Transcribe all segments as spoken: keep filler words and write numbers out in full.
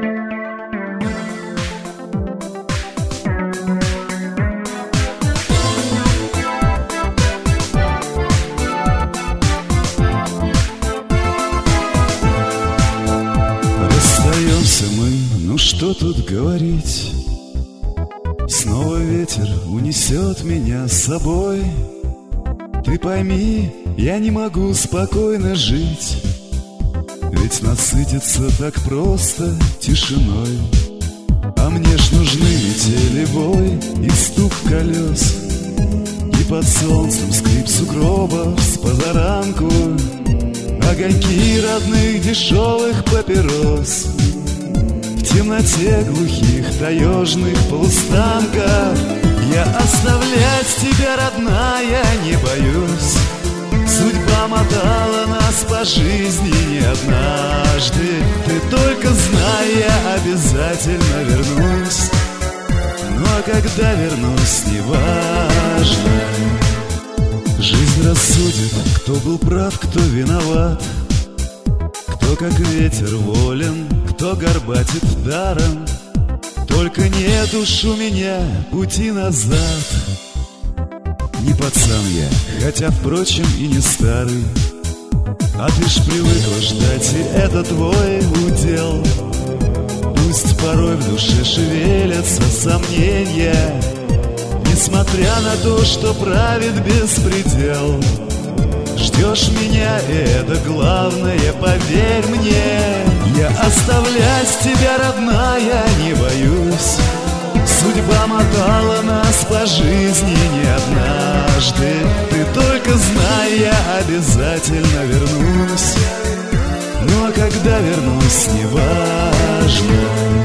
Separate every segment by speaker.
Speaker 1: Расстаемся мы, ну что тут говорить? Снова ветер унесет меня с собой. Ты пойми, я не могу спокойно жить, ведь насытиться так просто тишиной. А мне ж нужны метели бой и стук колес, и под солнцем скрип сугробов с позаранку, огоньки родных дешевых папирос в темноте глухих таежных полустанков. Я оставлять тебя, родная, не боюсь. Судьба мотала нас по жизни не однажды. Ты только знай, я обязательно вернусь. Ну а когда вернусь, неважно. Жизнь рассудит, кто был прав, кто виноват, кто как ветер волен, кто горбатит даром. Только нет уж у меня пути назад. Не пацан я, хотя, впрочем, и не старый, а ты ж привыкла ждать, и это твой удел. Пусть порой в душе шевелятся сомнения, несмотря на то, что правит беспредел. Ждешь меня, и это главное, поверь мне. Я оставлять тебя, родная, не боюсь. Судьба мотала нас по жизни не однажды. Ты только знай, я обязательно вернусь. Ну а когда вернусь, неважно.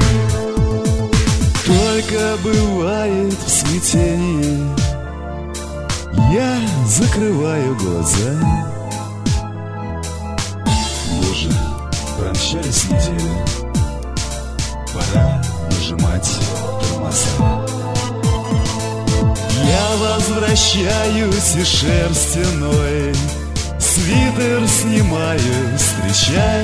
Speaker 1: Только бывает в смятении я закрываю глаза. Боже, промчались недели, пора нажимать тормоза. Я возвращаюсь из шерстяной, свитер снимаю, встречай.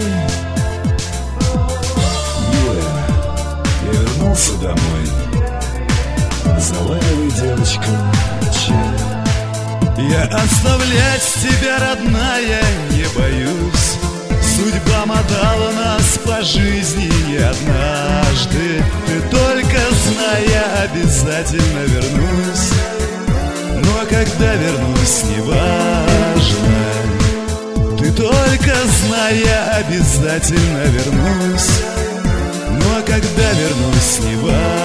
Speaker 1: Милая, я вернулся домой, заваривай, девочка, чай. Я оставлять тебя, родная, не боюсь. Судьба мотала нас по жизни не однажды. Ты только знай, я обязательно вернусь. Ну а когда вернусь, неважно. Ты только знай, я обязательно вернусь. Ну а когда вернусь, неважно.